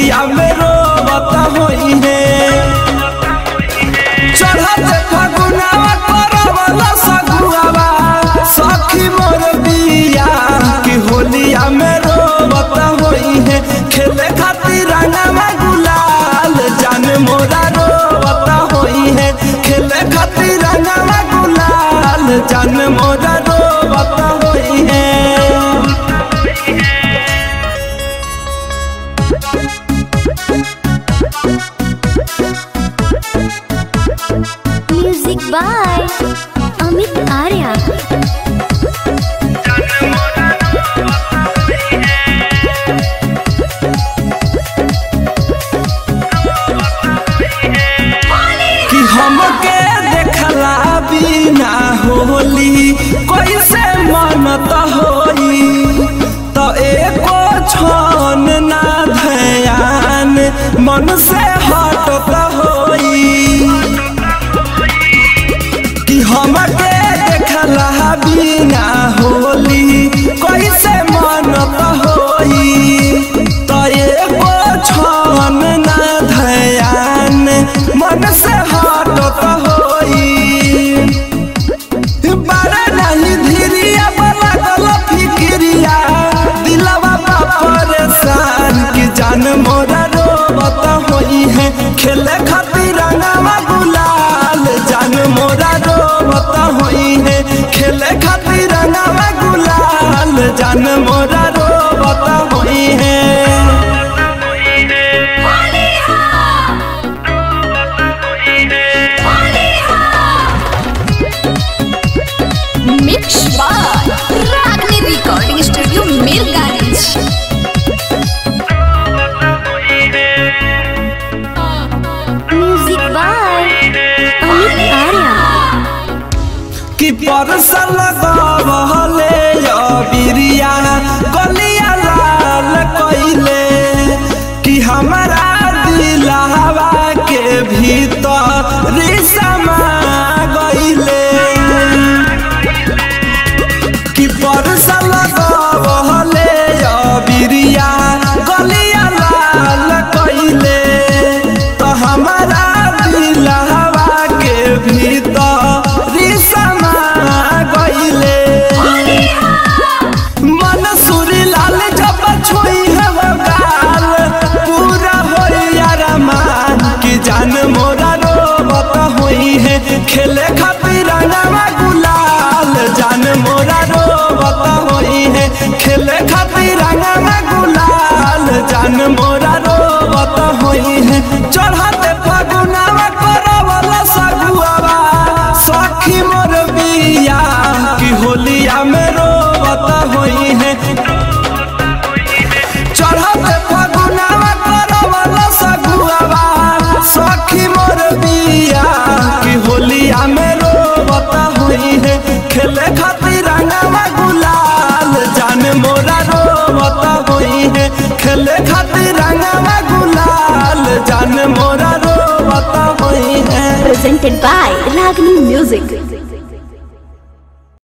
होलिया में रोवत होई है। चढ़ते फगुनावा करवला सगुआवा सखी मोर बिया की होलिया में रोवत होई है। खेले खातिर रंगवा गुलाल जान मोरा रोवत होई है। खेले खातिर रंगवा गुलाल जान मोरा रोवत होई है। Music by Amit Arya. कि हमके देखला बिना होली कैसे मनत होई तो एको छन ना ध्यान मन से हटत होई। कि हमके देखला बिना होली कैसे मनत होई तो एको छन ना ध्यान मन से हटत होई। बारे नहीं धीरिया लागल फिक्रिया दिलवा परेशान की जान मोरा रोवत होई है। खेले खातिर रंगवा गुलाल जान मोरा रोवत होई है। खेले खातिर रंगवा गुलाल जान मोरा रोवत होई है। Mix by Ragini recording studio Mirganj. Music by Amit Arya. कि परसल गवले अबिरिया गलिया लाल कइले कि हमारा दिलवा के भीतर समा गइले। कि परसल गवले अबिरिया गलिया लाल कइले तो हमारा दिलवा के भीतर समा गइले। मन सुरी लाल जब छुई है गाल पूरा होइया रमान की जान मोरा रोवत होई है। खेले खातिर रंगवा गुलाल जान मोरा रोवत होई है। खेले खातिर रंगवा गुलाल जान मोरा रोवत होई है। चढ़ते फगुनावा करवला सगुआवा सखी मोर बिया की होलिया में रोवत होई है। चढ़ते फगुनावा करवला सगुआवा सखी मोर बिया की होलिया में रोवत होई है। खेले खातिर रंगवा गुलाल जान मोरा रोवत होई है। खेले खातिर रंगवा गुलाल जान मोरा रोवत होई है। Presented by Ragini Music.